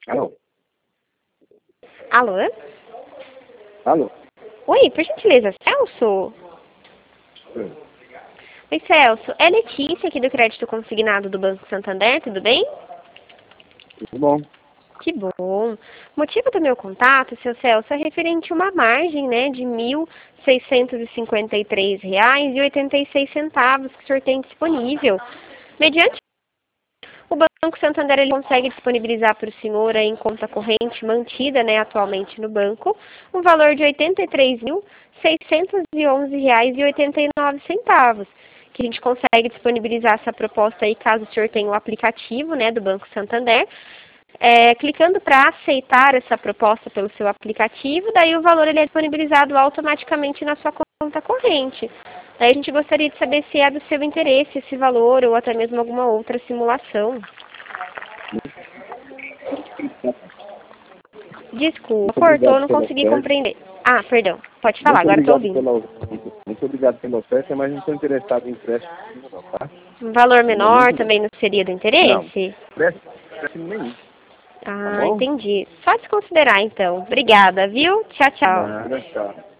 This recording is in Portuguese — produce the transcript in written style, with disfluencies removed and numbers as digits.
Alô? Alô? Alô? Oi, por gentileza, Celso? Sim. Oi, Celso. É Letícia aqui do Crédito Consignado do Banco Santander, tudo bem? Tudo bom? Que bom. O motivo do meu contato, seu Celso, é referente a uma margem, né, de R$ 1.653,86 que o senhor tem disponível. Mediante o Banco Santander, ele consegue disponibilizar para o senhor em conta corrente mantida, né, atualmente no banco, um valor de R$ 83.611,89, que a gente consegue disponibilizar essa proposta aí caso o senhor tenha o aplicativo, né, do Banco Santander. Clicando para aceitar essa proposta pelo seu aplicativo, daí o valor ele é disponibilizado automaticamente na sua conta corrente. Daí a gente gostaria de saber se é do seu interesse esse valor ou até mesmo alguma outra simulação. Desculpa, Muito cortou, obrigado não pela consegui oferta. compreender. Ah, perdão, pode falar, agora estou ouvindo. Muito obrigado pela oferta, mas não estou interessado em empréstimo, não, tá? Um valor No menor momento, também não seria do não. interesse? Empréstimo nenhum, tá Ah, bom? entendi. Só desconsiderar então. Obrigada, viu? Tchau, tchau. Nada, tchau.